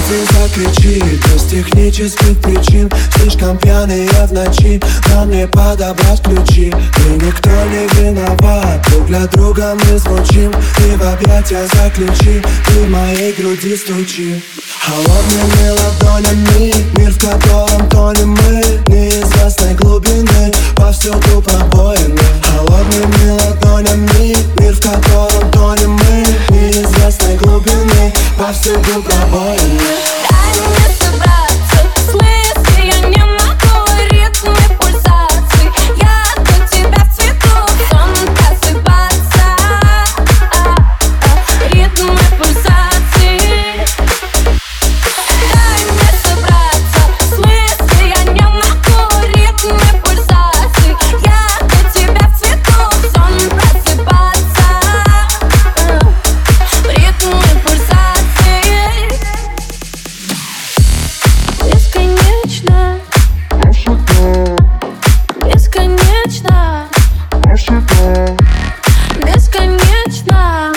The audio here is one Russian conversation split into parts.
слезы закричит без технических причин. Слишком пьяные в ночи, нам не подобрать ключи. И никто не виноват, друг для друга мы звучим. И в объятия заключи, ты в моей груди стучи. Холодными ладонями мир, в котором тонем мы, неизвестной глубины, повсюду пробоины. Холодными ладонями мир, в котором тонем мы, неизвестной глубины, повсюду пробоины. Дай мне собраться с мысли, я не могу, ритмы пульсаций. Я до тебя в цвету, сон просыпаться. Ритмы пульсаций. Дай мне собраться с мысли, я не могу, ритмы пульсаций. Я до тебя в цвету, сон просыпаться. Ритмы пульсаций. Бесконечно, бесконечно, бесконечно,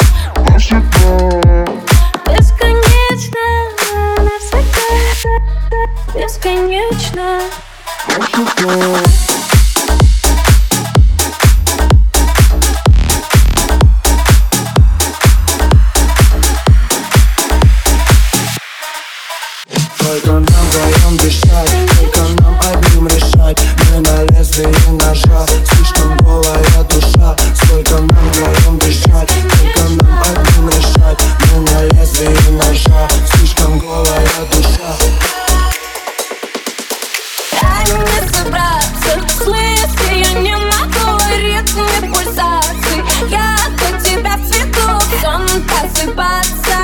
бесконечно, навсегда, бесконечно. Только нам вдвоем дышать, только нам одним решать. Мы на лезвии ножа, слишком голая душа. Сколько нам вдвоем дышать, только нам одним решать. Мы на лезвии ножа, слишком голая душа. Дай мне собраться с мысли, я не могу, ритмы пульсаций. Я до тебя в цвету, сон просыпаться.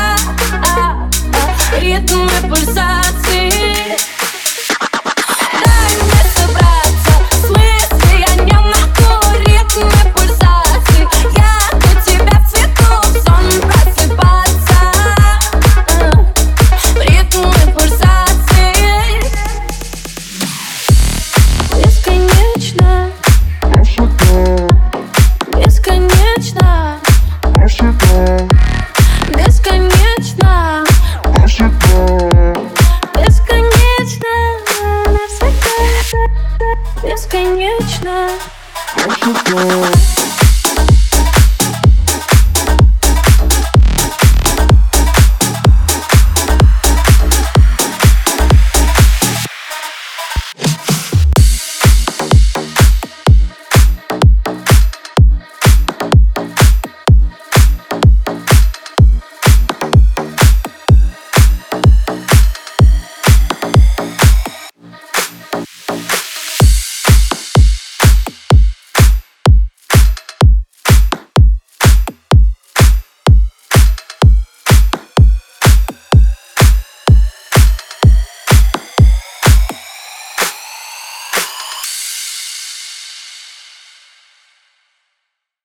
Ритмы пульсаций. Дай мне собраться с мысли, я не могу, ритмы пульсаций. Я до тебя в цвету, сон просыпаться. Ритмы пульсаций. Бесконечно, бесконечно, бесконечно, бесконечно, навсегда, бесконечно.